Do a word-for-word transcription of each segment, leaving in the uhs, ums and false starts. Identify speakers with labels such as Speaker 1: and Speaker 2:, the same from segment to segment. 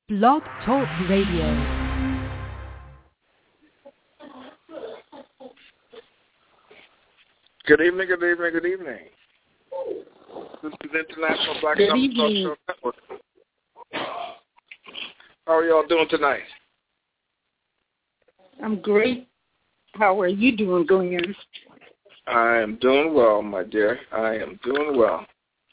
Speaker 1: Blog Talk Radio.
Speaker 2: Good evening, good evening, good evening. This is International Black
Speaker 3: Good
Speaker 2: Summer
Speaker 3: evening.
Speaker 2: Talk Show Network. How are y'all doing tonight?
Speaker 3: I'm great. How are you doing, Glenn?
Speaker 2: I am doing well, my dear. I am doing well.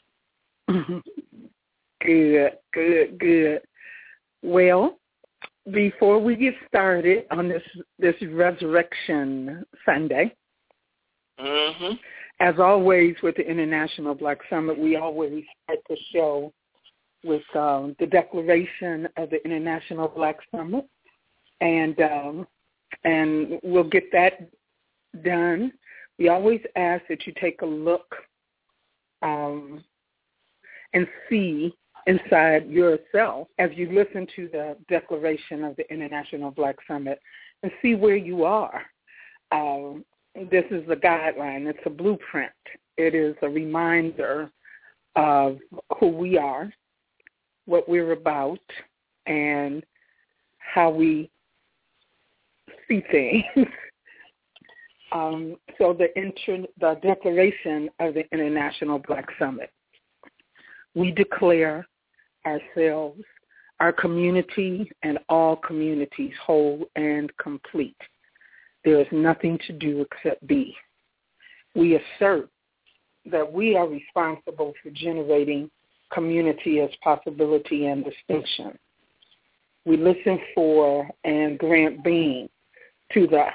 Speaker 3: Good, good, good. Well, before we get started on this this Resurrection Sunday,
Speaker 2: Mm-hmm.
Speaker 3: as always with the International Black Summit, we always start the show with um, the declaration of the International Black Summit, and um, and we'll get that done. We always ask that you take a look um, and see inside yourself as you listen to the declaration of the International Black Summit and see where you are. Um, this is a guideline. It's a blueprint. It is a reminder of who we are, what we're about, and how we see things. um, so the, inter- the declaration of the International Black Summit. We declare ourselves, our community, and all communities whole and complete. There is nothing to do except be. We assert that we are responsible for generating community as possibility and distinction. We listen for and grant being to the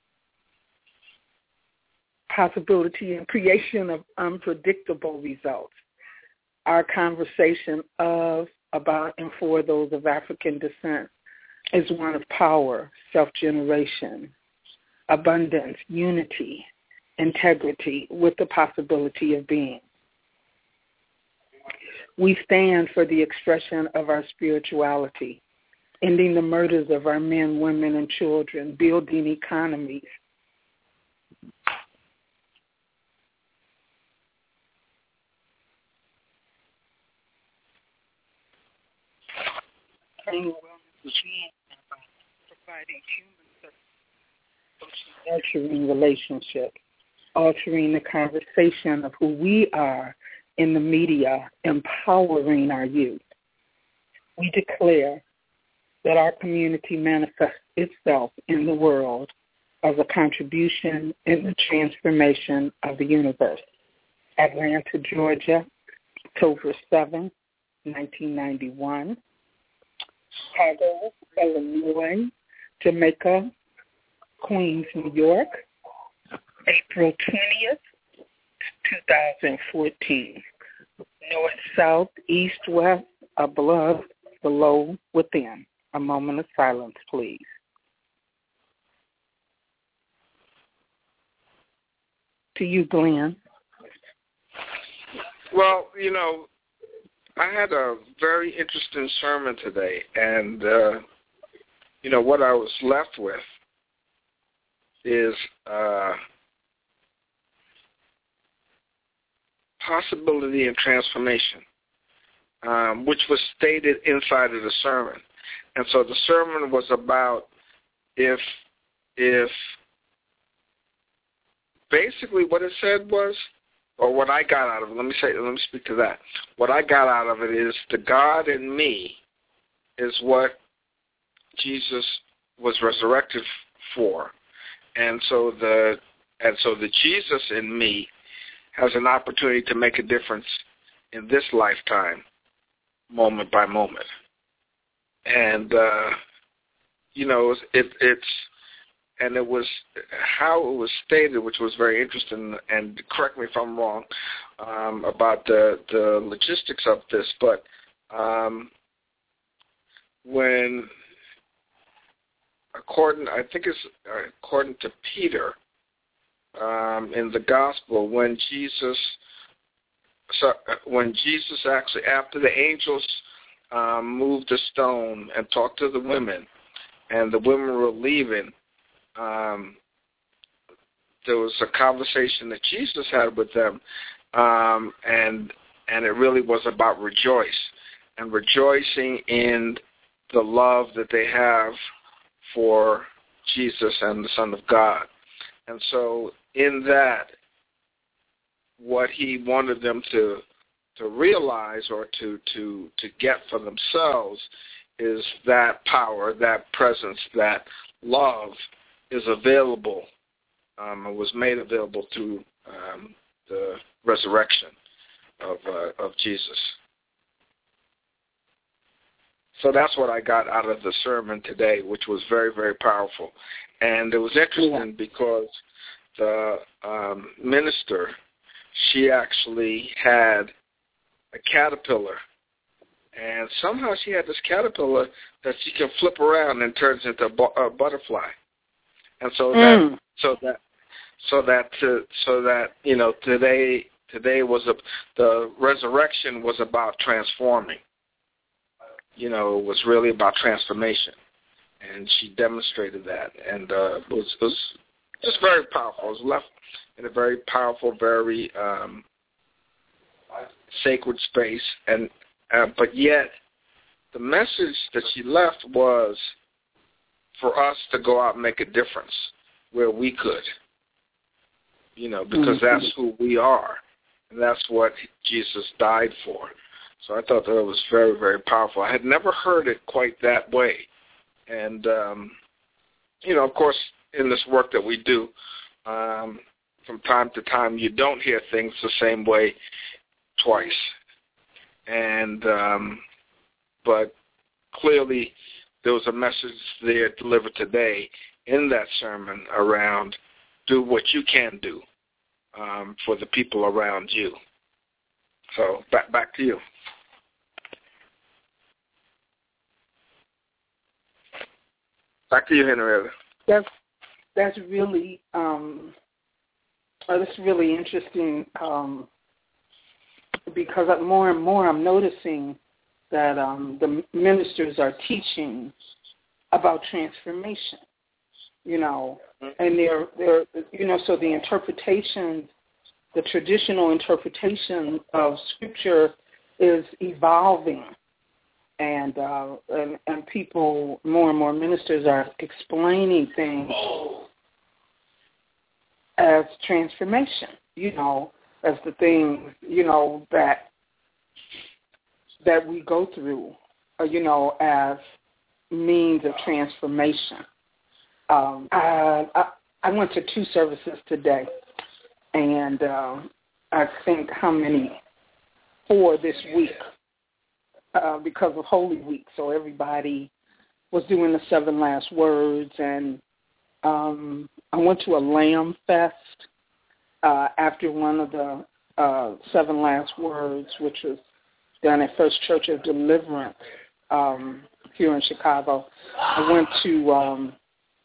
Speaker 3: possibility and creation of unpredictable results. Our conversation of, about, and for those of African descent is one of power, self-generation, abundance, unity, integrity, with the possibility of being. We stand for the expression of our spirituality, ending the murders of our men, women, and children, building economies, providing human nurturing relationships, altering the conversation of who we are in the media, empowering our youth. We declare that our community manifests itself in the world as a contribution in the transformation of the universe. Atlanta, Georgia, October seventh, nineteen ninety-one. Chicago, Illinois, Jamaica, Queens, New York, April twentieth, twenty fourteen. North, south, east, west, above, below, within. A moment of silence, please. To you, Glenn.
Speaker 2: Well, you know, I had a very interesting sermon today, and, uh, you know, what I was left with is uh, possibility and transformation, um, which was stated inside of the sermon. And so the sermon was about if, if basically what it said was, or what I got out of it, let me say, let me speak to that. What I got out of it is the God in me is what Jesus was resurrected for. And so the and so the Jesus in me has an opportunity to make a difference in this lifetime, moment by moment. And uh, you know, it, it's and it was how it was stated, which was very interesting. And correct me if I'm wrong um, about the the logistics of this, but um, when According, I think it's uh, according to Peter um, in the Gospel, when Jesus, so, when Jesus actually, after the angels um, moved the stone and talked to the women, and the women were leaving, um, there was a conversation that Jesus had with them, um, and and it really was about rejoice and rejoicing in the love that they have for Jesus and the Son of God. And so in that, what he wanted them to to realize or to, to, to get for themselves is that power, that presence, that love is available. Um, it was made available through um, the resurrection of uh, of Jesus. So that's what I got out of the sermon today, which was very, very powerful. And it was interesting yeah. because the um, minister, she actually had a caterpillar. And somehow she had this caterpillar that she can flip around and turns into a, bu- a butterfly. And so mm. that, so that, so that, to, so that you know, today, today was a, the resurrection was about transforming. You know, it was really about transformation, and she demonstrated that, and uh, it was, it was just very powerful. It was left in a very powerful, very um, sacred space, and uh, but yet the message that she left was for us to go out and make a difference where we could, you know, because mm-hmm. that's who we are, and that's what Jesus died for. So I thought that it was very, very powerful. I had never heard it quite that way. And, um, you know, of course, in this work that we do, um, from time to time, you don't hear things the same way twice. And, um, but clearly there was a message there delivered today in that sermon around do what you can do um, for the people around you. So back back to you. Back to you, Henrietta.
Speaker 3: That's that's really um, that's really interesting um, because more and more I'm noticing that um, the ministers are teaching about transformation. You know, and they're they're you know so the interpretation, the traditional interpretation of Scripture is evolving. And, uh, and and people, more and more ministers are explaining things as transformation, you know, as the things, you know, that that we go through, uh, you know, as means of transformation. Um, I, I, I went to two services today, and uh, I think how many? Four this week. Uh, because of Holy Week, so everybody was doing the seven last words, and um, I went to a Lamb Fest uh, after one of the uh, seven last words, which was down at First Church of Deliverance um, here in Chicago. I went to um,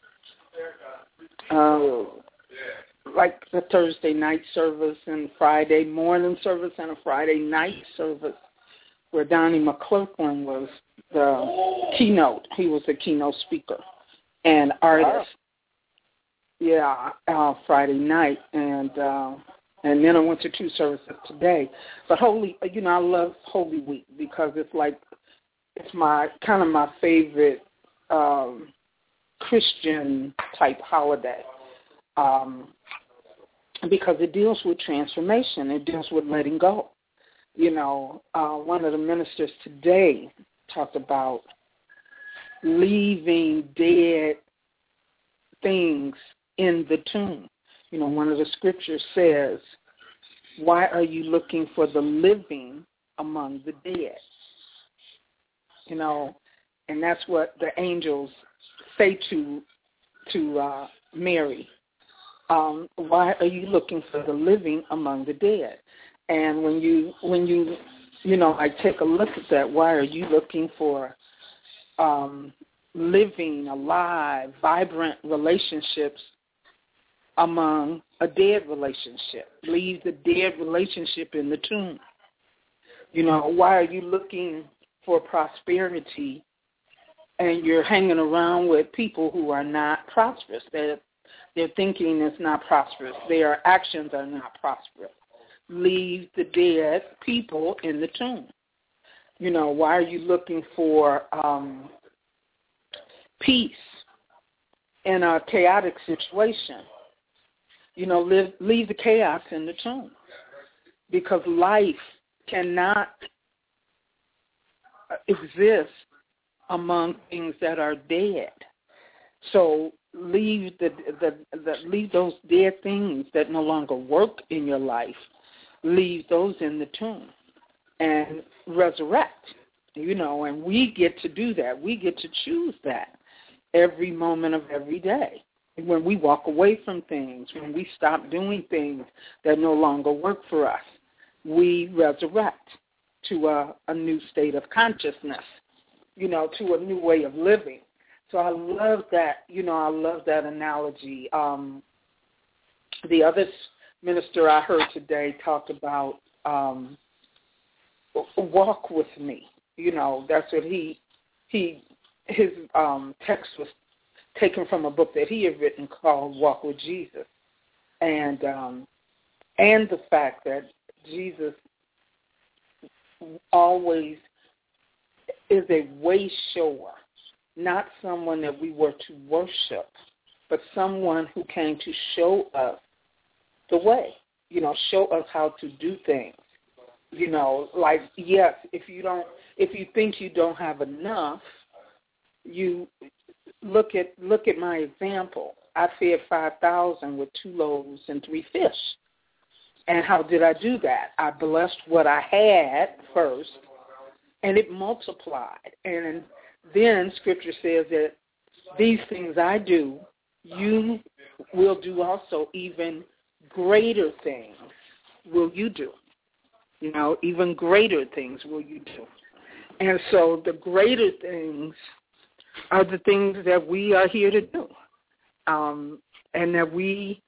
Speaker 3: uh, like the Thursday night service and Friday morning service and a Friday night service, where Donnie McClurkin was the keynote. He was the keynote speaker and artist. Yeah, uh, Friday night, and uh, and then I went to two services today. But Holy, you know, I love Holy Week because it's like it's my kind of my favorite um, Christian type holiday um, because it deals with transformation. It deals with letting go. You know, uh, one of the ministers today talked about leaving dead things in the tomb. You know, one of the scriptures says, why are you looking for the living among the dead? You know, and that's what the angels say to to uh, Mary. Um, why are you looking for the living among the dead? And when you, when you, you know, I take a look at that, why are you looking for um, living, alive, vibrant relationships among a dead relationship? Leave the dead relationship in the tomb. You know, why are you looking for prosperity and you're hanging around with people who are not prosperous? Their, their thinking is not prosperous. Their actions are not prosperous. Leave the dead people in the tomb. You know, why are you looking for um, peace in a chaotic situation. You know, live, leave the chaos in the tomb, because life cannot exist among things that are dead. So leave the, the, the leave those dead things that no longer work in your life. Leave those in the tomb and resurrect. You know, and we get to do that. We get to choose that every moment of every day. When we walk away from things, when we stop doing things that no longer work for us, we resurrect to a, a new state of consciousness, you know, to a new way of living. So I love that, you know, I love that analogy. Um, the other minister I heard today talked about um, walk with me. You know, that's what he, he his um, text was taken from a book that he had written called Walk with Jesus. And um, and the fact that Jesus always is a way shower, not someone that we were to worship, but someone who came to show us the way, you know, show us how to do things. You know, like, yes, if you don't, if you think you don't have enough, you look at look at my example. I fed five thousand with two loaves and three fish. And how did I do that? I blessed what I had first, and it multiplied. And then Scripture says that these things I do, you will do also. Even greater things will you do. You know, even greater things will you do. And so the greater things are the things that we are here to do. Um, and that we,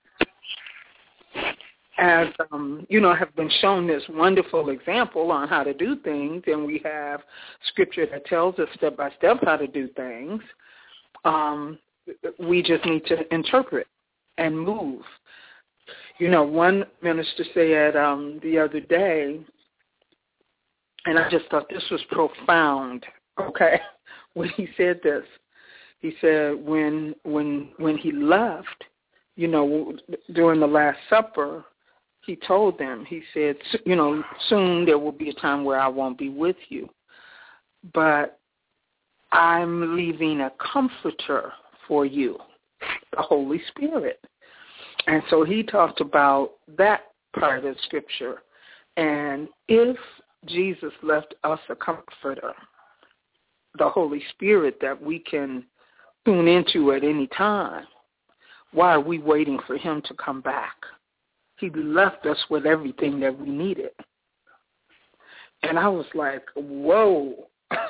Speaker 3: as, um, you know, have been shown this wonderful example on how to do things, and we have Scripture that tells us step by step how to do things. Um, we just need to interpret and move. You know, one minister said um, the other day, and I just thought this was profound, okay, when he said this. He said when when when he left, you know, during the Last Supper, he told them, he said, you know, soon there will be a time where I won't be with you, but I'm leaving a comforter for you, the Holy Spirit. And so he talked about that part of Scripture. And if Jesus left us a comforter, the Holy Spirit that we can tune into at any time, why are we waiting for him to come back? He left us with everything that we needed. And I was like, whoa.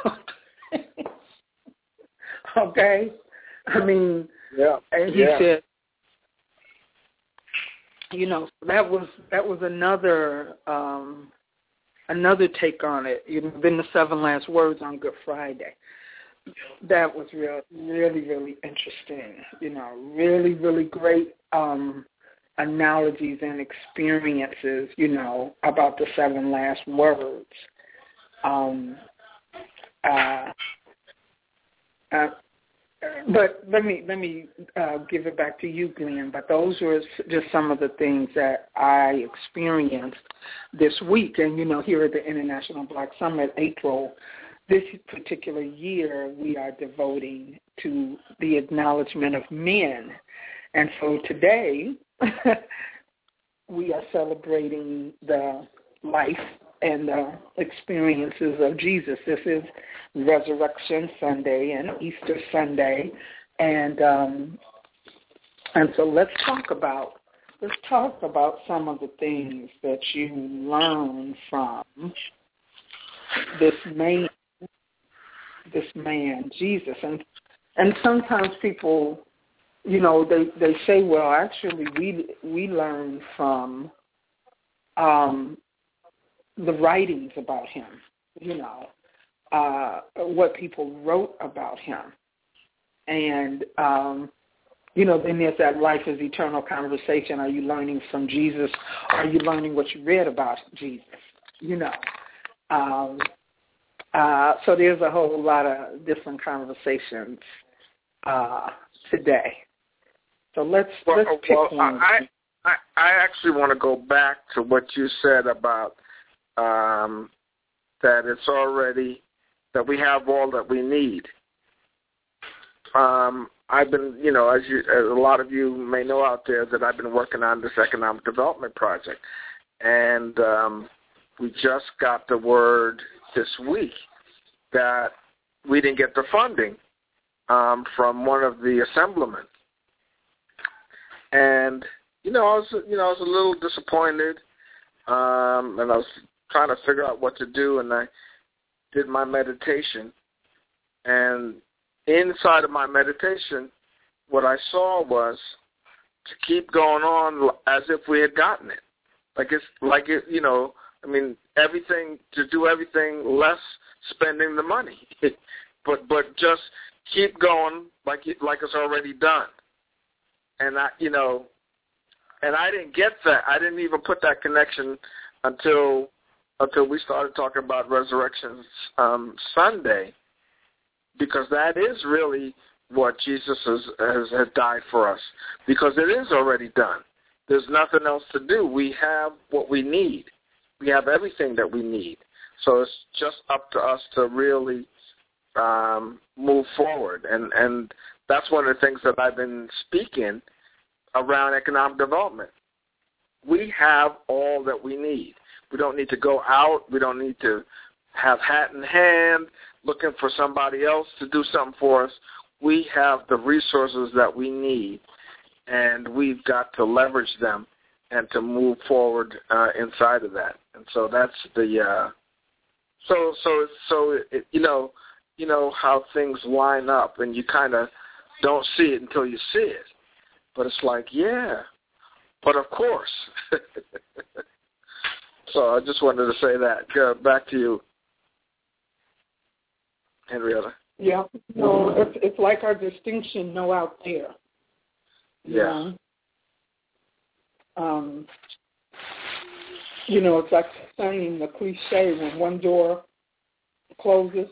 Speaker 3: Okay? I mean,
Speaker 2: yeah.
Speaker 3: And he
Speaker 2: yeah.
Speaker 3: said, you know, that was that was another um, another take on it. You know, then the seven last words on Good Friday. That was real, really, really interesting. You know, really, really great um, analogies and experiences. You know, about the seven last words. Um, uh, uh, But let me let me uh, give it back to you, Glenn. But those were just some of the things that I experienced this week. And, you know, here at the International Black Summit, April, this particular year, we are devoting to the acknowledgement of men. And so today, we are celebrating the life and the experiences of Jesus. This is Resurrection Sunday and Easter Sunday, and um, and so let's talk about let's talk about some of the things that you learn from this man, this man Jesus, and and sometimes people, you know, they they say, well, actually, we we learn from um, the writings about him, you know, uh, what people wrote about him. And, um, you know, then there's that life is eternal conversation. Are you learning from Jesus? Are you learning what you read about Jesus? You know. Um, uh, so there's a whole lot of different conversations uh, today. So let's
Speaker 2: well,
Speaker 3: let's pick
Speaker 2: well,
Speaker 3: one.
Speaker 2: I, I I actually want to go back to what you said about um, that it's already that we have all that we need. Um, I've been, you know, as, you, as a lot of you may know out there, that I've been working on this economic development project, and um, we just got the word this week that we didn't get the funding um, from one of the assemblymen, and you know, I was, you know, I was a little disappointed, um, and I was trying to figure out what to do, and I did my meditation, and inside of my meditation, what I saw was to keep going on as if we had gotten it. Like it's like it, you know, I mean, everything, to do everything less spending the money, but but just keep going like it, like it's already done. And I, you know, and I didn't get that. I didn't even put that connection until until we started talking about Resurrection um, Sunday, because that is really what Jesus has, has, has died for us, because it is already done. There's nothing else to do. We have what we need. We have everything that we need. So it's just up to us to really um, move forward. And, and that's one of the things that I've been speaking around economic development. We have all that we need. We don't need to go out. We don't need to have hat in hand looking for somebody else to do something for us. We have the resources that we need, and we've got to leverage them and to move forward uh, inside of that. And so that's the uh, so so so it, you know you know how things line up, and you kind of don't see it until you see it. But it's like, yeah, but of course. So I just wanted to say that. Go back to you, Henrietta.
Speaker 3: Yeah, no, it's it's like our distinction no out there.
Speaker 2: Yeah.
Speaker 3: Um, you know, it's like saying the cliche, when one door closes,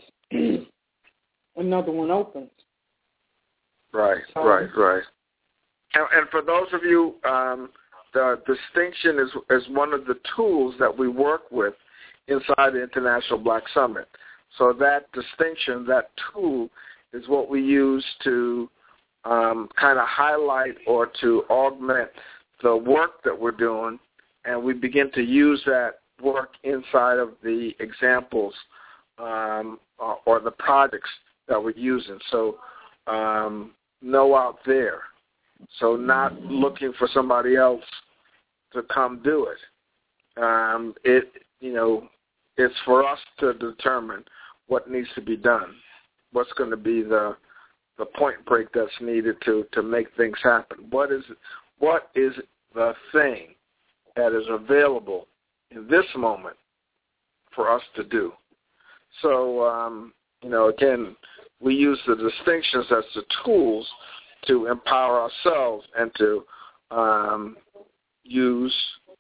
Speaker 3: another one opens.
Speaker 2: Right,
Speaker 3: So,
Speaker 2: right, right. And, and for those of you, um, the distinction is is one of the tools that we work with inside the International Black Summit. So that distinction, that tool, is what we use to um, kind of highlight or to augment the work that we're doing, and we begin to use that work inside of the examples um, or, or the projects that we're using. So um, no out there. So not looking for somebody else to come do it. Um, it, you know, it's for us to determine what needs to be done, what's going to be the the point break that's needed to, to make things happen. What is what is the thing that is available in this moment for us to do? So, um, you know, again, we use the distinctions as the tools to empower ourselves and to um, use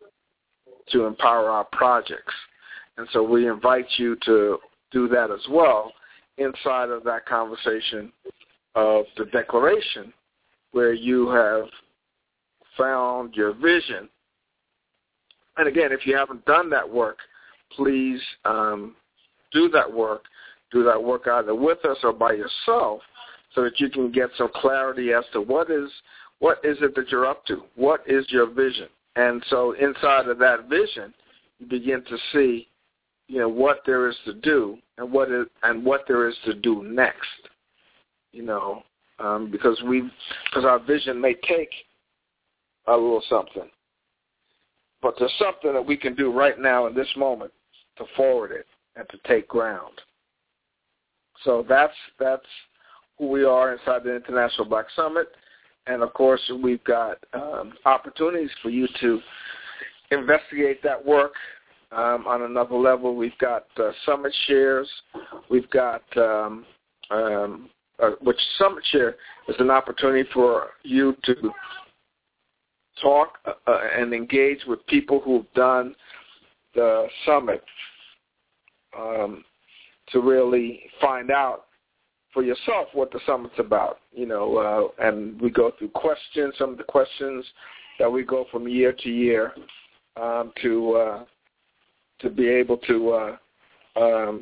Speaker 2: to empower our projects. And so we invite you to do that as well inside of that conversation of the declaration, where you have found your vision. And again, if you haven't done that work, please um, do that work. Do that work either with us or by yourself, so that you can get some clarity as to what is what is it that you're up to, what is your vision. And so inside of that vision, you begin to see, you know, what there is to do and what is and what there is to do next. You know, um, because we because our vision may take a little something, but there's something that we can do right now in this moment to forward it and to take ground. So that's that's who we are inside the International Black Summit, and of course we've got um, opportunities for you to investigate that work um, on another level. We've got uh, summit shares. We've got um, um, uh, which summit share is an opportunity for you to talk uh, and engage with people who've done the summit um, to really find out for yourself what the summit's about, you know, uh, and we go through questions, some of the questions that we go from year to year um, to uh, to be able to uh, um,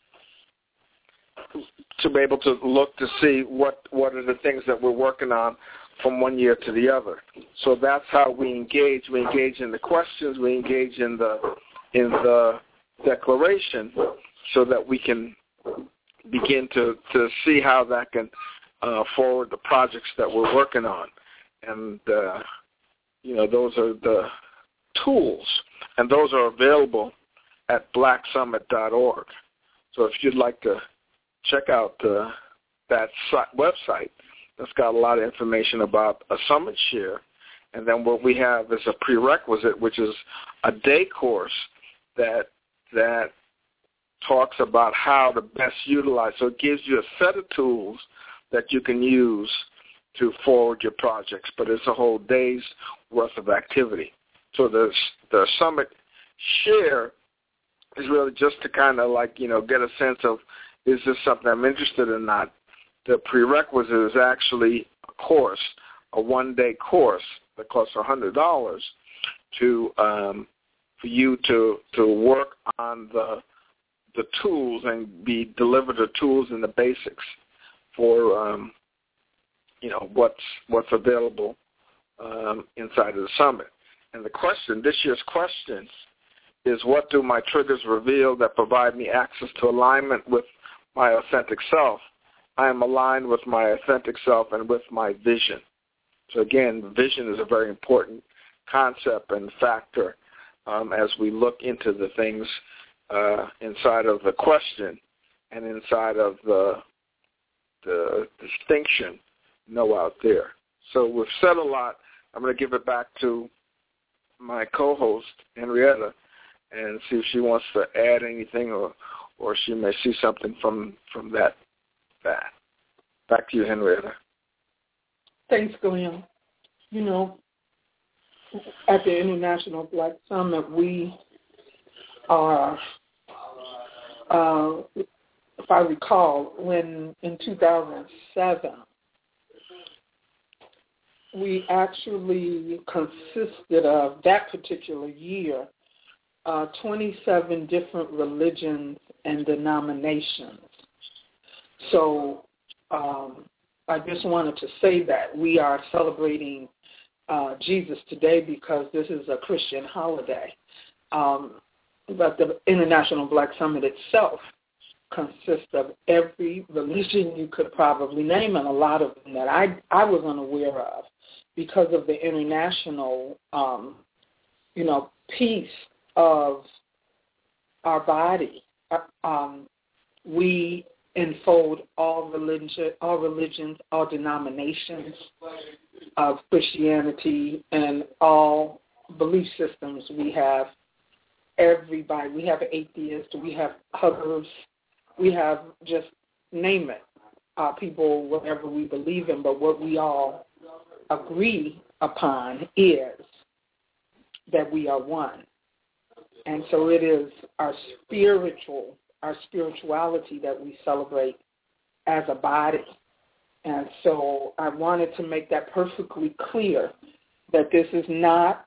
Speaker 2: to be able to look to see what, what are the things that we're working on from one year to the other. So that's how we engage. We engage in the questions. We engage in the in the declaration, so that we can begin to, to see how that can uh, forward the projects that we're working on. And, uh, you know, those are the tools, and those are available at black summit dot org. So if you'd like to check out uh, that website, that's got a lot of information about a summit share. And then what we have is a prerequisite, which is a day course that that talks about how to best utilize. So it gives you a set of tools that you can use to forward your projects, but it's a whole day's worth of activity. So the the summit share is really just to kind of like, you know, get a sense of, is this something I'm interested in or not? The prerequisite is actually a course, a one-day course that costs one hundred dollars to um, for you to to work on the the tools and be delivered the tools and the basics for um, you know what's what's available um, inside of the summit. And the question, this year's question, is what do my triggers reveal that provide me access to alignment with my authentic self? I am aligned with my authentic self and with my vision. So again, vision is a very important concept and factor um, as we look into the things uh, inside of the question and inside of the, the distinction know out there. So we've said a lot. I'm going to give it back to my co-host, Henrietta, and see if she wants to add anything, or, or she may see something from, from that, that. Back to you, Henrietta.
Speaker 3: Thanks, Glenn. You know, at the International Black Summit, we are, uh, if I recall, when in two thousand seven, we actually consisted of, that particular year, uh, twenty-seven different religions and denominations. So um, I just wanted to say that we are celebrating uh, Jesus today because this is a Christian holiday. Um, but the International Black Summit itself consists of every religion you could probably name, and a lot of them that I, I was unaware of because of the international, um, you know, piece of our body. Um, we enfold all religion, all religions, all denominations of Christianity, and all belief systems. We have everybody. We have atheists. We have huggers. We have, just name it, uh, people, whatever we believe in. But what we all agree upon is that we are one. And so it is our spiritual, our spirituality that we celebrate as a body. And so I wanted to make that perfectly clear that this is not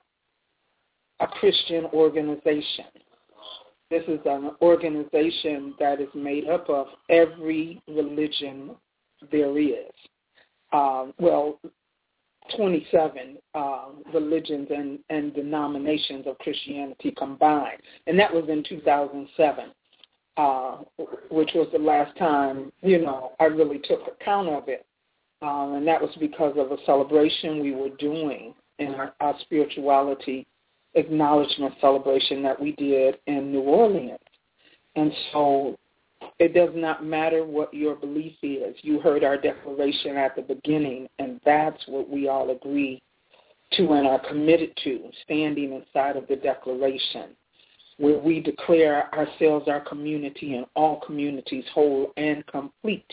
Speaker 3: a Christian organization. This is an organization that is made up of every religion there is. Um, well, twenty-seven uh, religions and, and denominations of Christianity combined. And that was in two thousand seven, uh, which was the last time, you know, I really took account of it. Um, and that was because of a celebration we were doing in our, our spirituality acknowledgement celebration that we did in New Orleans. And so it does not matter what your belief is. You heard our declaration at the beginning, and that's what we all agree to and are committed to, standing inside of the declaration, where we declare ourselves, our community, and all communities whole and complete.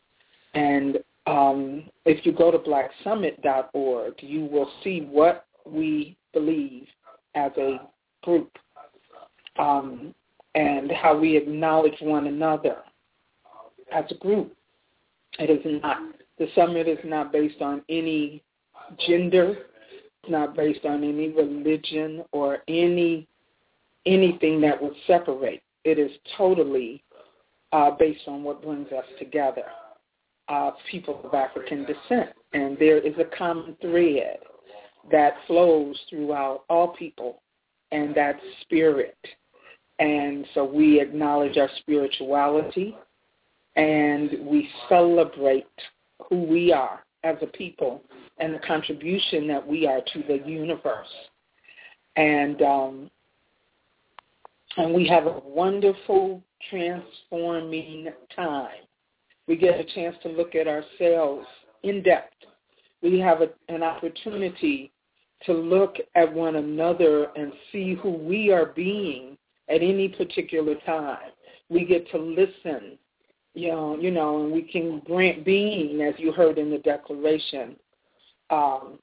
Speaker 3: And um, if you go to black summit dot org, you will see what we believe as a group, um, and how we acknowledge one another as a group. It is not. The summit is not based on any gender. It's not based on any religion or any anything that would separate. It is totally uh, based on what brings us together, uh, people of African descent. And there is a common thread that flows throughout all people, and that's spirit. And so we acknowledge our spirituality, and we celebrate who we are as a people and the contribution that we are to the universe. And um, and we have a wonderful transforming time. We get a chance to look at ourselves in depth. We have a, an opportunity to look at one another and see who we are being at any particular time. We get to listen, you know, you know, and we can grant being, as you heard in the declaration, um,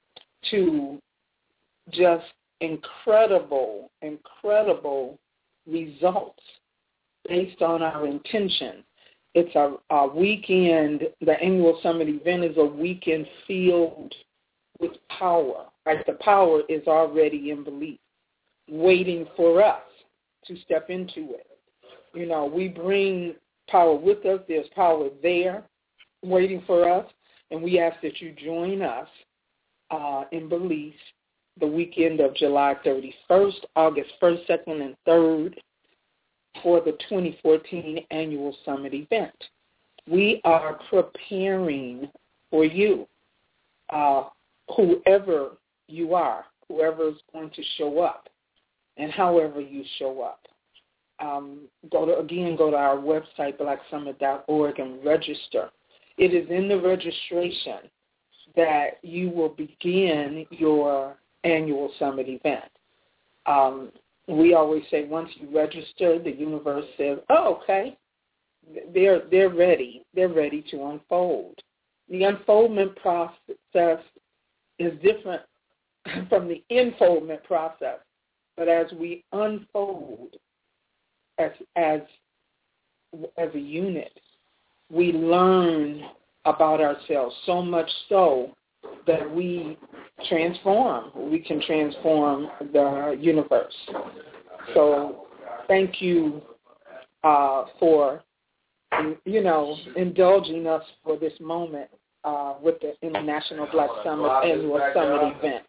Speaker 3: to just incredible, incredible results based on our intention. It's a, a weekend, the annual summit event is a weekend filled with power. Like the power is already in belief, waiting for us to step into it. You know, we bring power with us. There's power there waiting for us, and we ask that you join us uh, in belief the weekend of July thirty-first, August first, second, and third for the twenty fourteen annual summit event. We are preparing for you, uh, whoever you are, whoever is going to show up, and however you show up. Um, go to again, go to our website, black summit dot org, and register. It is in the registration that you will begin your annual summit event. Um, we always say once you register, the universe says, "Oh, okay, they're they're ready. They're ready to unfold." The unfoldment process is different from the enfoldment process, but as we unfold as as as a unit, we learn about ourselves, so much so that we transform. We can transform the universe. So thank you uh, for, you know, indulging us for this moment uh, with the International Black Summit Annual Summit event.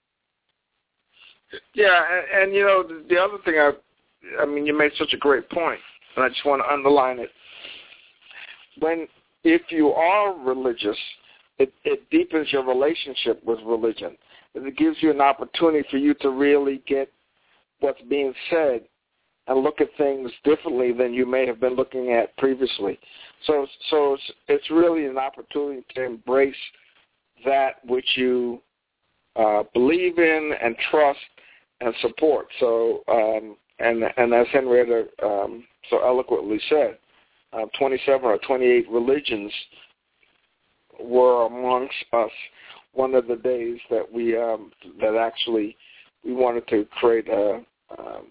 Speaker 2: Yeah, and, and you know, the, the other thing, I, I mean, you made such a great point, and I just want to underline it. When, if you are religious, it, it deepens your relationship with religion. It gives you an opportunity for you to really get what's being said and look at things differently than you may have been looking at previously. So, so it's, it's really an opportunity to embrace that which you uh, believe in and trust and support. So, um, and and as Henrietta um, so eloquently said, uh, twenty-seven or twenty-eight religions were amongst us one of the days that we um, that actually we wanted to create a um,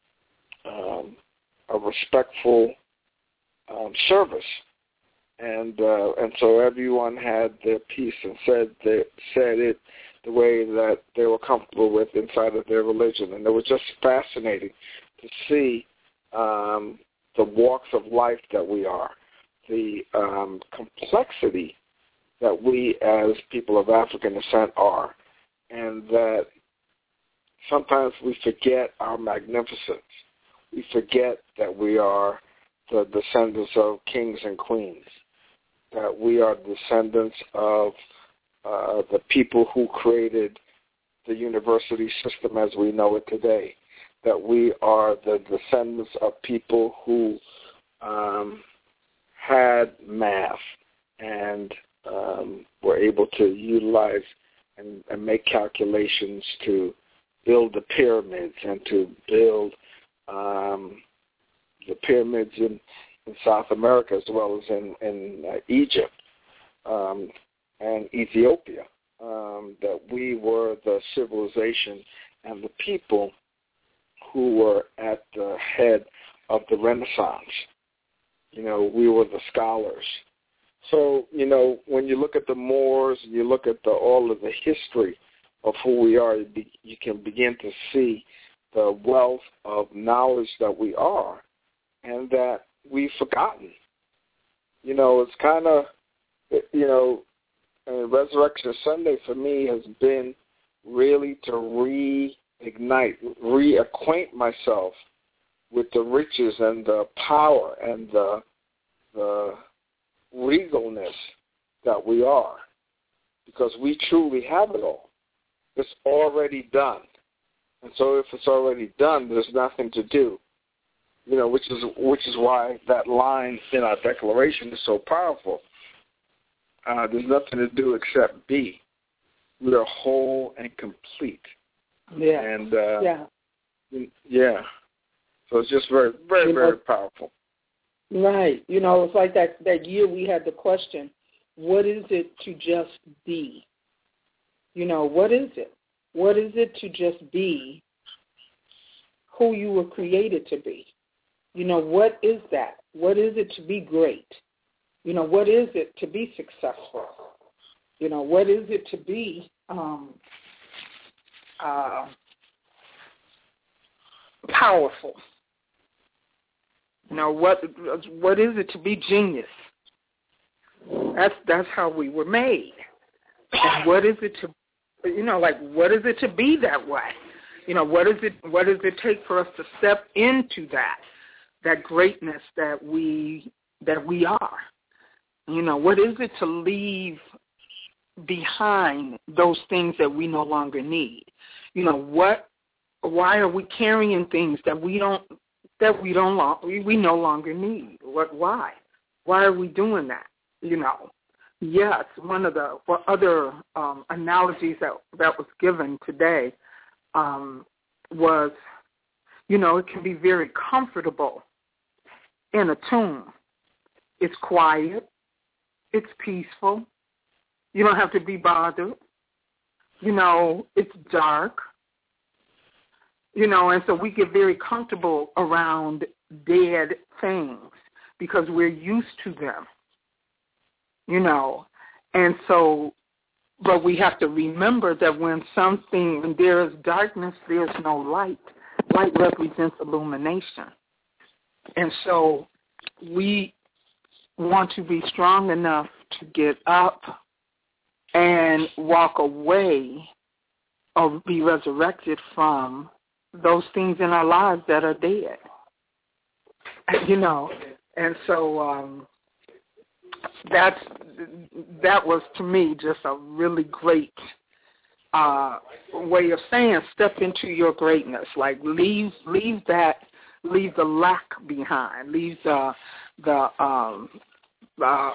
Speaker 2: um, a respectful um, service, and uh, and so everyone had their piece and said that said it the way that they were comfortable with inside of their religion, and it was just fascinating to see um, the walks of life that we are, the um, complexity that we as people of African descent are, and that sometimes we forget our magnificence. We forget that we are the descendants of kings and queens, that we are descendants of uh, the people who created the university system as we know it today, that we are the descendants of people who um, had math and um, were able to utilize and, and make calculations to build the pyramids and to build um, the pyramids in, in South America as well as in, in uh, Egypt um, and Ethiopia, um, that we were the civilization and the people who were at the head of the Renaissance. You know, we were the scholars. So, you know, when you look at the Moors, you look at the, all of the history of who we are, you, be, you can begin to see the wealth of knowledge that we are and that we've forgotten. You know, it's kind of, you know, and Resurrection Sunday for me has been really to reignite, reacquaint myself with the riches and the power and the the regalness that we are, because we truly have it all. It's already done. And so if it's already done, there's nothing to do. You know, which is which is why that line in our declaration is so powerful. Uh, there's nothing to do except be. We are whole and complete.
Speaker 3: Yeah.
Speaker 2: And uh,
Speaker 3: yeah.
Speaker 2: Yeah. So it's just very, very, you very know, powerful.
Speaker 3: Right. You know, it's like that, that year we had the question, what is it to just be? You know, what is it? What is it to just be who you were created to be? You know, what is that? What is it to be great? You know, what is it to be successful? You know, what is it to be um, uh, powerful? You know, what what is it to be genius? That's that's how we were made. And what is it to, you know, like what is it to be that way? You know, what is it what does it take for us to step into that that greatness that we that we are? You know, what is it to leave behind those things that we no longer need? You know, what why are we carrying things that we don't that we don't we, we no longer need? What why? Why are we doing that? You know. Yes, one of the other um, analogies that that was given today um, was, you know, it can be very comfortable in a tomb. It's quiet. It's peaceful. You don't have to be bothered. You know, it's dark. You know, and so we get very comfortable around dead things because we're used to them. You know, and so, but we have to remember that when something, when there is darkness, there's no light. Light represents illumination. And so we want to be strong enough to get up and walk away or be resurrected from those things in our lives that are dead. You know, and so um, that's that was to me just a really great uh, way of saying step into your greatness. Like leave leave that leave the lack behind. Leave the the um, uh,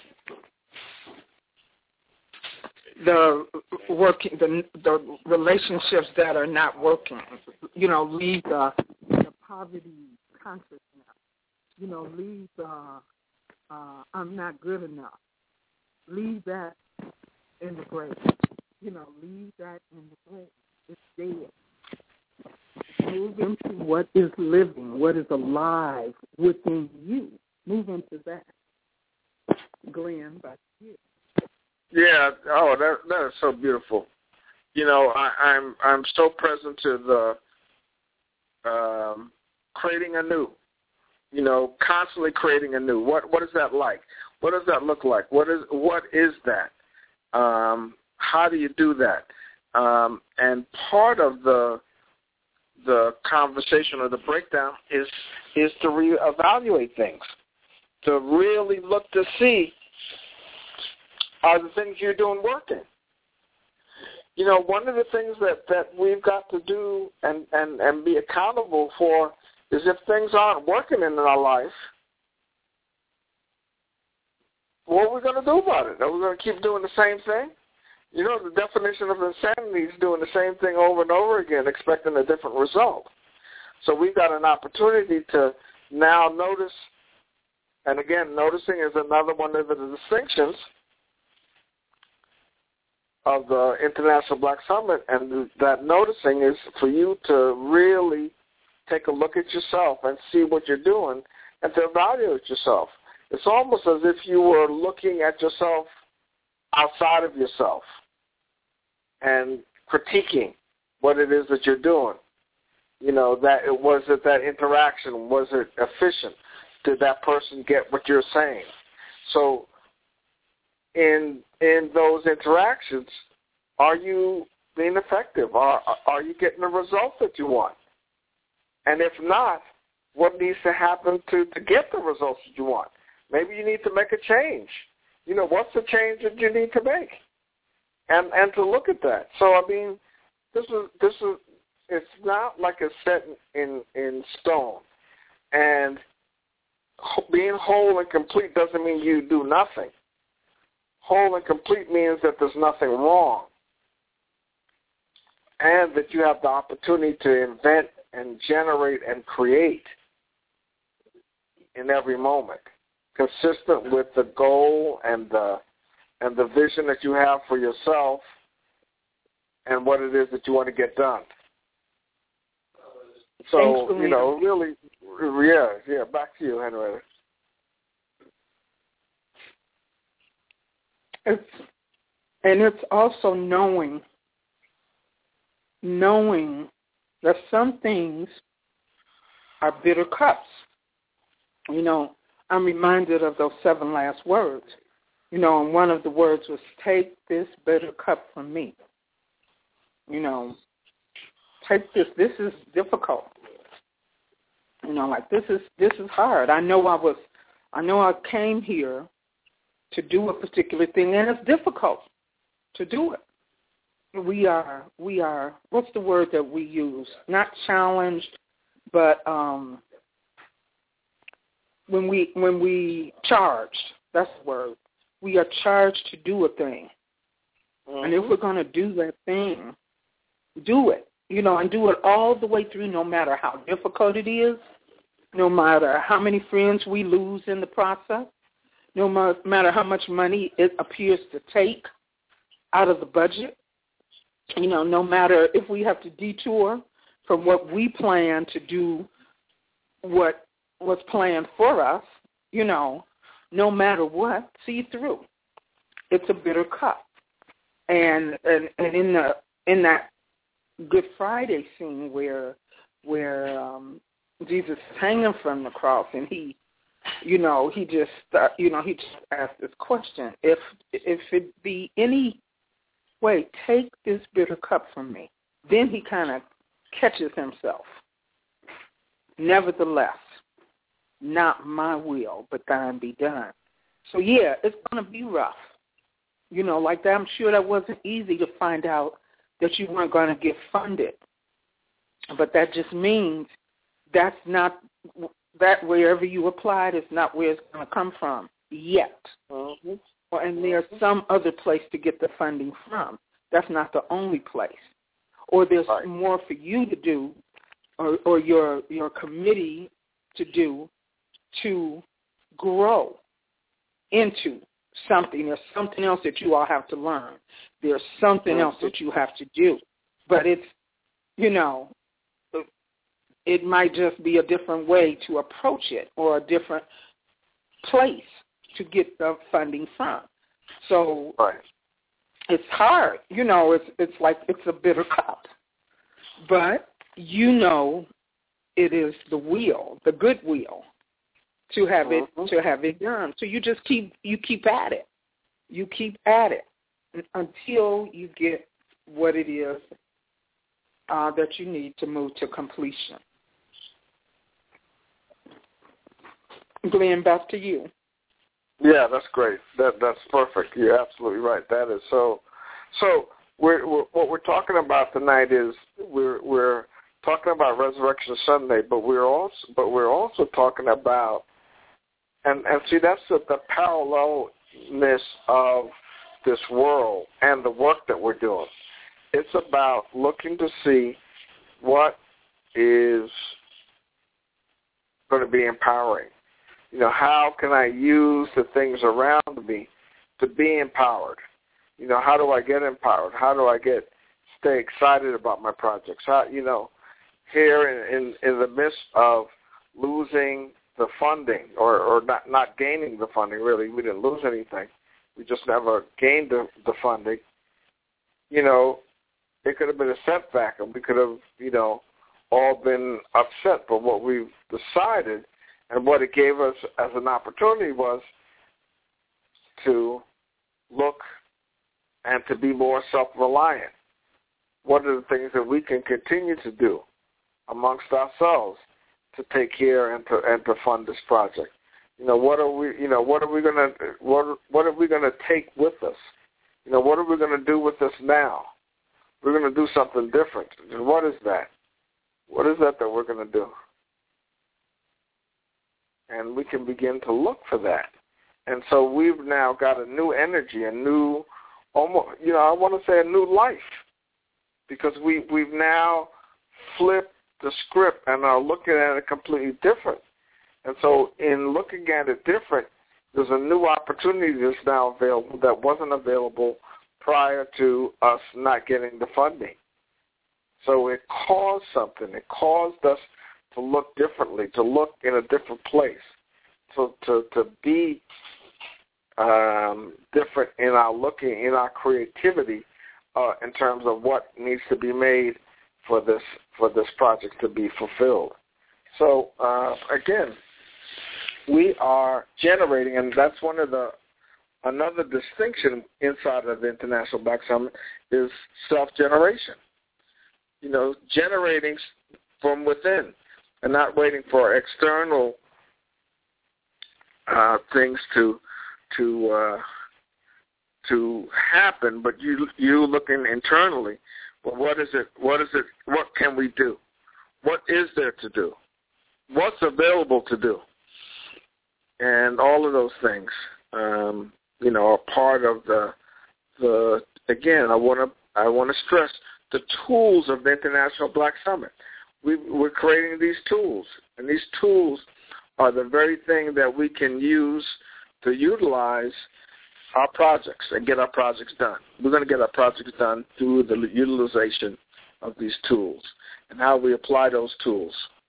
Speaker 3: the working the the relationships that are not working. You know, leave the the poverty consciousness. You know, leave the uh, I'm not good enough. Leave that in the grave. You know, leave that in the grave. It's dead. Move into what is living, what is alive within you. Move into that. Glenn, back to you.
Speaker 2: Yeah. Oh, that that is so beautiful. You know, I, I'm I'm so present to the um, creating anew. You know, constantly creating anew. What what is that like? What does that look like? What is what is that? Um, how do you do that? Um, and part of the the conversation or the breakdown is is to reevaluate things, to really look to see, are the things you're doing working? You know, one of the things that, that we've got to do and, and, and be accountable for is if things aren't working in our life, what are we going to do about it? Are we going to keep doing the same thing? You know, the definition of insanity is doing the same thing over and over again, expecting a different result. So we've got an opportunity to now notice, and again, noticing is another one of the distinctions of the International Black Summit, and that noticing is for you to really take a look at yourself and see what you're doing and to evaluate yourself. it's almost as if you were looking at yourself outside of yourself and critiquing what it is that you're doing. You know, that it was it that interaction, was it efficient? Did that person get what you're saying? So in in those interactions, are you being effective? Are are you getting the results that you want? And if not, what needs to happen to, to get the results that you want? Maybe you need to make a change. You know, what's the change that you need to make? And and to look at that. So I mean, this is this is it's not like it's set in in stone. And being whole and complete doesn't mean you do nothing. Whole and complete means that there's nothing wrong, and that you have the opportunity to invent and generate and create in every moment, consistent with the goal and the and the vision that you have for yourself and what it is that you want to get done. So, you know, really, yeah, yeah, back to you, Henrietta.
Speaker 3: It's, and it's also knowing, knowing that some things are bitter cups. You know, I'm reminded of those seven last words. You know, and one of the words was, take this bitter cup from me. You know, take this. This is difficult. You know, like this is this is hard. I know I was, I know I came here to do a particular thing, and it's difficult to do it. We are, we are, what's the word that we use? Not challenged, but um, when we when we charged, that's the word. We are charged to do a thing. Mm-hmm. And if we're going to do that thing, do it. You know, and do it all the way through, no matter how difficult it is, no matter how many friends we lose in the process, no matter how much money it appears to take out of the budget, you know, no matter if we have to detour from what we plan to do what was planned for us, you know, no matter what, see through. It's a bitter cup. And and, and in the in that Good Friday scene where where um, Jesus is hanging from the cross, and he, you know, he just uh, you know he just asked this question: If if it be any way, take this bitter cup from me. Then he kind of catches himself. Nevertheless, not my will, but thine be done. So yeah, it's going to be rough. You know, like that. I'm sure that wasn't easy to find out that you weren't going to get funded. But that just means that's not, that wherever you applied is not where it's going to come from yet. Mm-hmm. And there's some other place to get the funding from. That's not the only place. Or there's right. more for you to do, or, or your your committee to do, to grow into something. There's something else that you all have to learn. There's something else that you have to do. But it's, you know, it might just be a different way to approach it, or a different place to get the funding from. So
Speaker 2: right.
Speaker 3: it's hard. You know, it's it's like it's a bitter cup. But you know it is the will, the good will, to have it mm-hmm. to have it done. So you just keep you keep at it. You keep at it until you get what it is uh, that you need to move to completion. Glenn, back to you.
Speaker 2: Yeah, that's great. That that's perfect. You're absolutely right. That is so. So we're, we're, what we're talking about tonight is we're we're talking about Resurrection Sunday, but we're also but we're also talking about and and see that's the, the parallelness of this world and the work that we're doing. It's about looking to see what is going to be empowering. You know, how can I use the things around me to be empowered? You know, how do I get empowered? How do I get stay excited about my projects? How, you know, here in, in, in the midst of losing the funding or, or not, not gaining the funding, really. We didn't lose anything. We just never gained the, the funding. You know, it could have been a setback, and we could have, you know, all been upset. But what we've decided and what it gave us as an opportunity was to look and to be more self-reliant. What are the things that we can continue to do amongst ourselves to take care and to and to fund this project? You know, what are we? You know, what are we gonna? What What are we gonna take with us? You know, what are we gonna do with us now? We're gonna do something different. And what is that? What is that that we're gonna do? And we can begin to look for that. And so we've now got a new energy, a new, almost, you know, I want to say a new life, because we we've now flipped the script and are looking at it completely different. And so in looking at it different, there's a new opportunity that's now available that wasn't available prior to us not getting the funding. So it caused something. It caused us to look differently, to look in a different place, to to, to be um, different in our looking, in our creativity, uh, in terms of what needs to be made for this for this project to be fulfilled. So uh, again, we are generating, and that's one of the another distinction inside of the International Black Summit is self-generation. You know, generating from within and not waiting for external uh, things to to uh, to happen, but you you looking internally. Well, what is it? What is it? What can we do? What is there to do? What's available to do? And all of those things, um, you know, are part of the the. Again, I want to I want to stress the tools of the International Black Summit. We, we're creating these tools, and these tools are the very thing that we can use to utilize our projects and get our projects done. We're going to get our projects done through the utilization of these tools and how we apply those tools.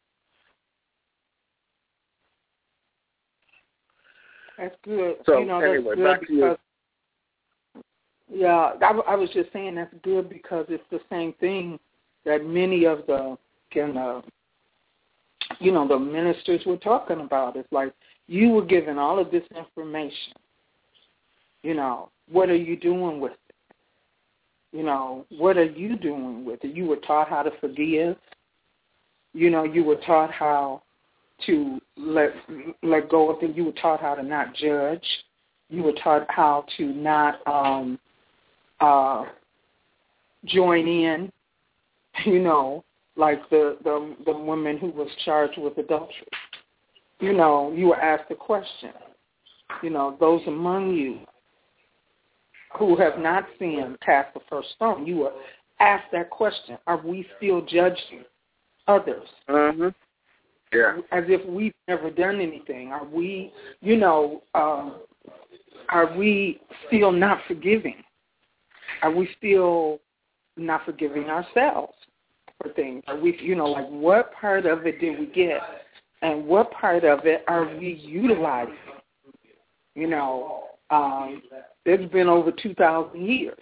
Speaker 3: That's good.
Speaker 2: So,
Speaker 3: you know,
Speaker 2: anyway,
Speaker 3: that's good
Speaker 2: back
Speaker 3: because,
Speaker 2: to you.
Speaker 3: Yeah, I, I was just saying that's good because it's the same thing that many of the, can, uh, you know, the ministers were talking about. It's like you were given all of this information. You know, what are you doing with it? You know, what are you doing with it? You were taught how to forgive. You know, you were taught how to let let go of things. You were taught how to not judge. You were taught how to not um, uh, join in. You know, like the, the the woman who was charged with adultery. You know, you were asked a question. You know, those among you who have not sinned, cast the first stone. You were asked that question. Are we still judging others?
Speaker 2: Mm-hmm. Yeah.
Speaker 3: As if we've never done anything. Are we, you know, uh, are we still not forgiving? Are we still not forgiving ourselves for things? Are we, you know, like what part of it did we get and what part of it are we utilizing? You know, um, it's been over two thousand years,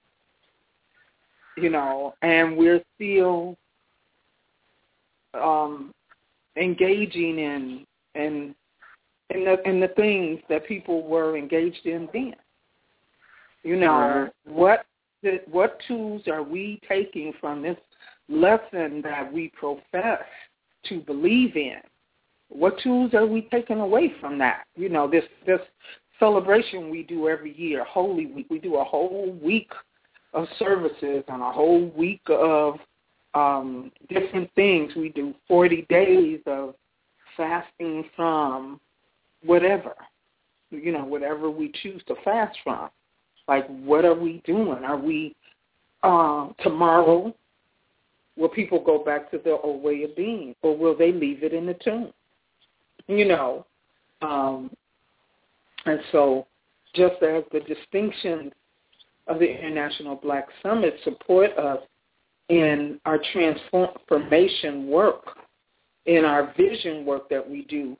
Speaker 3: you know, and we're still um, engaging in in in the, in the things that people were engaged in then. You know, mm-hmm. what what tools are we taking from this lesson that we profess to believe in? What tools are we taking away from that? You know, this this celebration we do every year, Holy Week. We do a whole week of services and a whole week of um, different things. We do forty days of fasting from whatever, you know, whatever we choose to fast from. Like, what are we doing? Are we, um, tomorrow, will people go back to their old way of being, or will they leave it in the tomb? You know, um, and so just as the distinctions of the International Black Summit support us in our transformation work, in our vision work that we do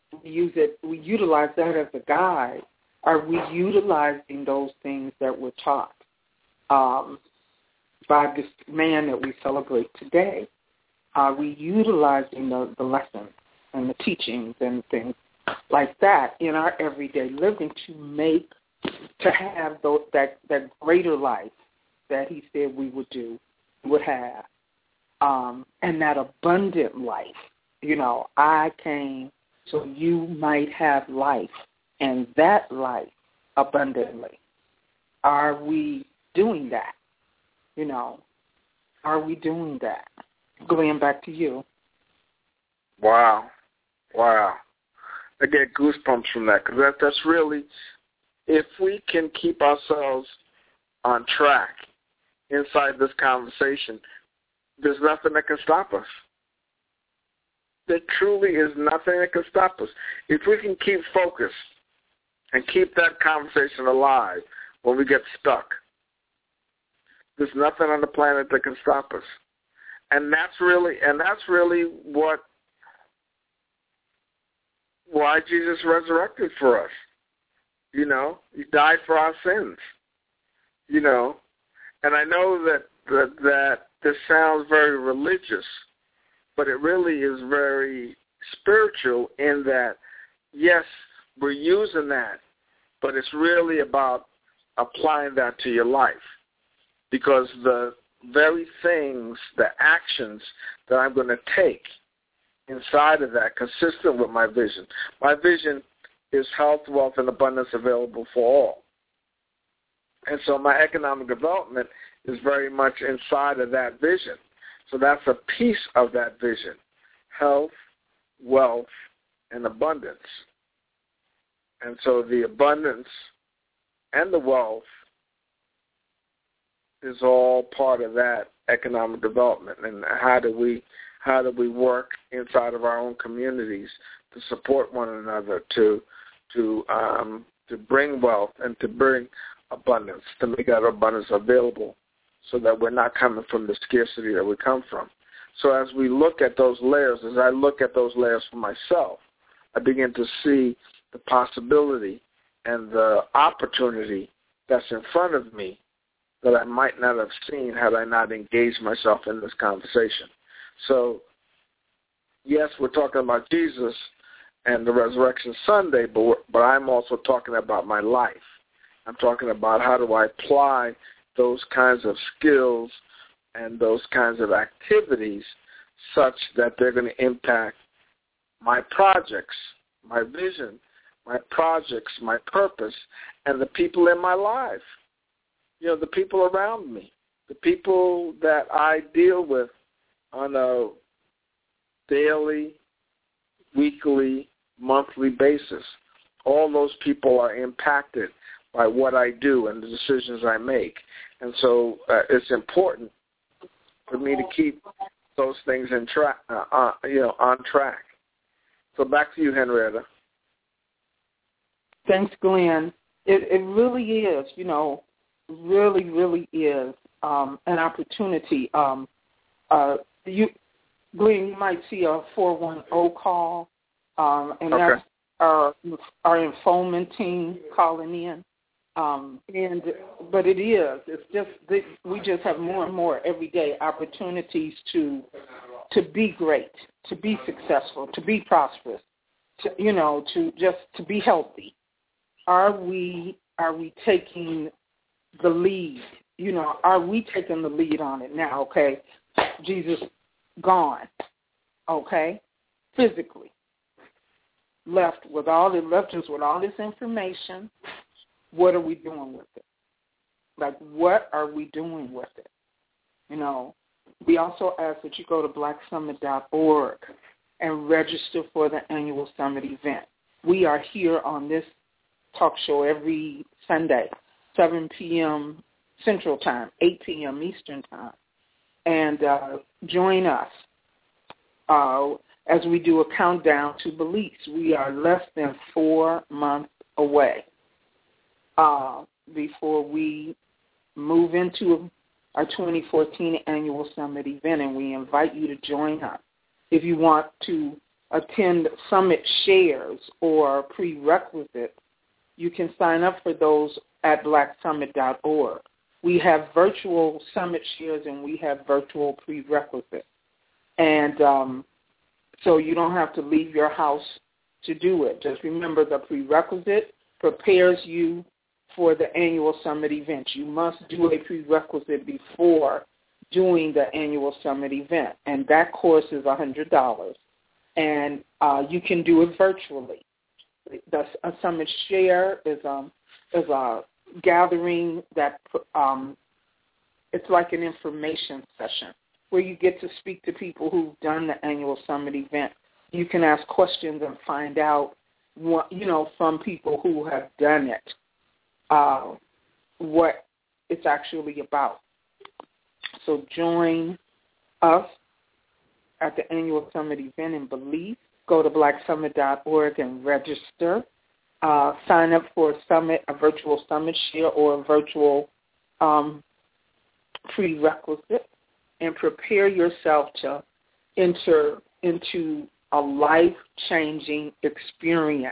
Speaker 3: we use it, we utilize that as a guide. Are we utilizing those things that were taught um, by this man that we celebrate today? Are we utilizing the, the lessons and the teachings and things like that in our everyday living to make, to have those, that, that greater life that he said we would do, would have, um, and that abundant life? You know, I came so you might have life, and that life abundantly. Are we doing that? You know, are we doing that? Glenn, back to you.
Speaker 2: Wow. Wow. I get goosebumps from that, because that, that's really, if we can keep ourselves on track inside this conversation, there's nothing that can stop us. There truly is nothing that can stop us. If we can keep focused and keep that conversation alive when we get stuck, there's nothing on the planet that can stop us. And that's really, and that's really what, why Jesus resurrected for us. You know, he died for our sins. You know, and I know that that, that this sounds very religious, but it really is very spiritual in that, yes, we're using that, but it's really about applying that to your life, because the very things, the actions that I'm going to take inside of that, consistent with my vision. My vision is health, wealth, and abundance available for all. And so my economic development is very much inside of that vision. So that's a piece of that vision: health, wealth, and abundance. And so the abundance and the wealth is all part of that economic development. And how do we how do we work inside of our own communities to support one another, to to um, to bring wealth and to bring abundance, to make that abundance available, so that we're not coming from the scarcity that we come from. So as we look at those layers, as I look at those layers for myself, I begin to see the possibility and the opportunity that's in front of me that I might not have seen had I not engaged myself in this conversation. So, yes, we're talking about Jesus and the Resurrection Sunday, but, we're, but I'm also talking about my life. I'm talking about how do I apply those kinds of skills and those kinds of activities such that they're going to impact my projects, my vision, my projects, my purpose, and the people in my life. You know, the people around me, the people that I deal with on a daily, weekly, monthly basis. All those people are impacted by what I do and the decisions I make. And so uh, it's important for me to keep those things in track, uh, uh, you know, on track. So back to you, Henrietta.
Speaker 3: Thanks, Glenn. It, it really is, you know, really, really is um, an opportunity. Um, uh, you, Glenn, you might see a four one zero call, um, and
Speaker 2: okay.
Speaker 3: that's our our enrollment team calling in. Um, and but it is. It's just that we just have more and more everyday opportunities to to be great, to be successful, to be prosperous, to you know, to just to be healthy. Are we are we taking the lead? You know, are we taking the lead on it now? Okay, Jesus gone. Okay, physically left with all it left us with all this information. What are we doing with it? Like, what are we doing with it? You know, we also ask that you go to black summit dot org and register for the annual summit event. We are here on this talk show every Sunday, seven p.m. Central Time, eight p.m. Eastern Time. And uh, join us uh, as we do a countdown to Belize. We are less than four months away uh, before we move into our twenty fourteen annual summit event, and we invite you to join us. If you want to attend summit shares or prerequisites, you can sign up for those at black summit dot org. We have virtual summit shares and we have virtual prerequisites. And um, so you don't have to leave your house to do it. Just remember, the prerequisite prepares you for the annual summit event. You must do a prerequisite before doing the annual summit event, and that course is one hundred dollars. And uh, you can do it virtually. The a summit share is um is a gathering that um it's like an information session where you get to speak to people who've done the annual summit event. You can ask questions and find out what, you know, from people who have done it, uh, what it's actually about. So join us at the annual summit event in Belize. Go to black summit dot org and register. Uh, sign up for a summit, a virtual summit share or a virtual um, prerequisite, and prepare yourself to enter into a life-changing experience,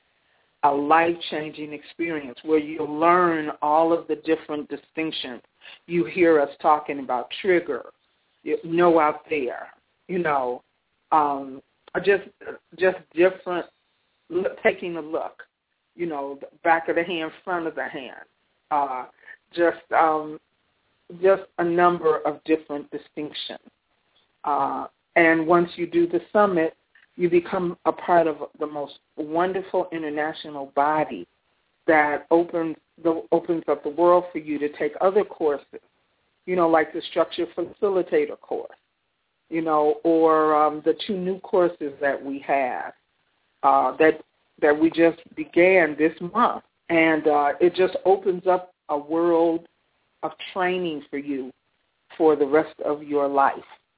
Speaker 3: a life-changing experience where you learn all of the different distinctions. You hear us talking about trigger, you know, out there, you know, um, just just different, taking a look, you know, the back of the hand, front of the hand, uh, just um, just a number of different distinctions. Uh, and once you do the summit, you become a part of the most wonderful international body that opens the, opens up the world for you to take other courses, you know, like the Structured Facilitator course, you know, or um, the two new courses that we have uh, that that we just began this month. And uh, it just opens up a world of training for you for the rest of your life.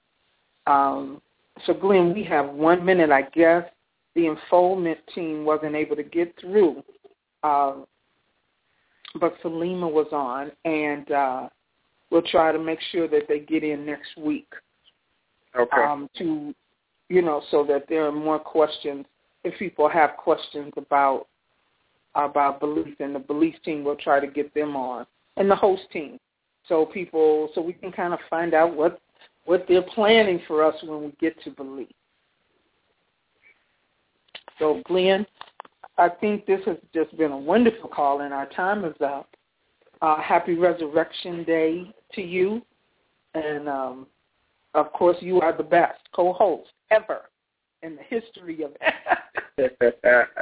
Speaker 3: Um, so, Glenn, we have one minute. I guess the enfoldment team wasn't able to get through, uh, but Salima was on, and uh, we'll try to make sure that they get in next week.
Speaker 2: Okay.
Speaker 3: Um, to, you know, so that there are more questions. If people have questions about about belief, and the belief team will try to get them on, and the host team, so people, so we can kind of find out what what they're planning for us when we get to belief. So, Glenn, I think this has just been a wonderful call, and our time is up. Uh, happy Resurrection Day to you, and um, of course, you are the best co-host ever in the history of it.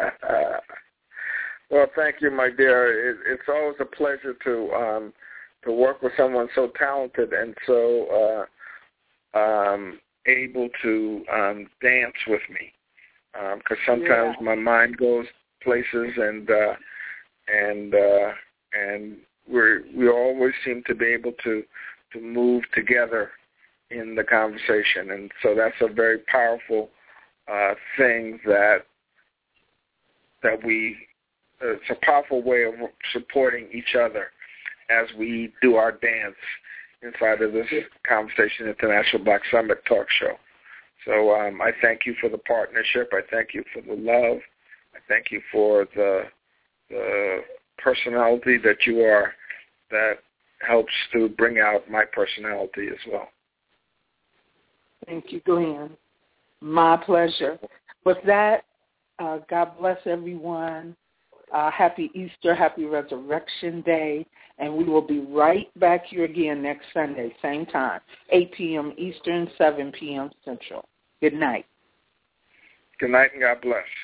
Speaker 2: Well, thank you, my dear. It, it's always a pleasure to um, to work with someone so talented and so uh, um, able to um, dance with me. Because um, sometimes yeah. my mind goes places, and uh, and uh, and we we always seem to be able to to move together in the conversation, and so that's a very powerful uh, thing that that we. Uh, it's a powerful way of supporting each other as we do our dance inside of this Conversation International Black Summit talk show. So um, I thank you for the partnership. I thank you for the love. I thank you for the the personality that you are that helps to bring out my personality as well.
Speaker 3: Thank you, Glenn. My pleasure. With that, uh, God bless everyone. Uh, happy Easter, happy Resurrection Day, and we will be right back here again next Sunday, same time, eight p.m. Eastern, seven p.m. Central. Good night.
Speaker 2: Good night, and God bless.